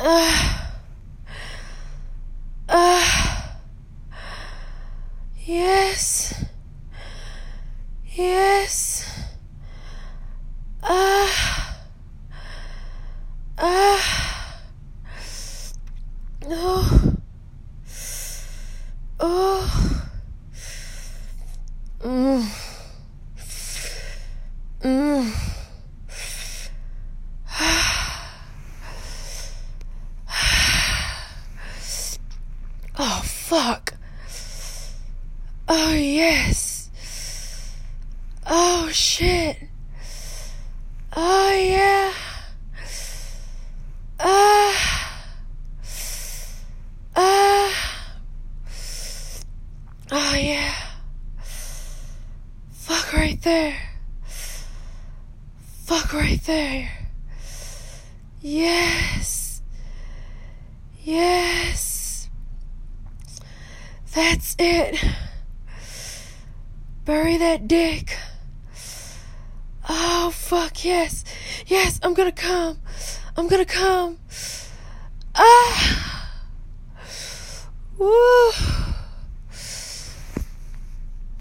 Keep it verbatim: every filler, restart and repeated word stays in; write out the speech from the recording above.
Uh, uh, yes. Yes. Uh, uh, oh. Oh. Mm. Mm. Oh, fuck. Oh, yes. Oh, shit. Oh, yeah. Ah. Ah. Oh, yeah. Fuck right there. Fuck right there. Yes. Yes. That's it. Bury that dick. Oh, fuck, yes. Yes, I'm gonna come. I'm gonna come. Ah. Woo.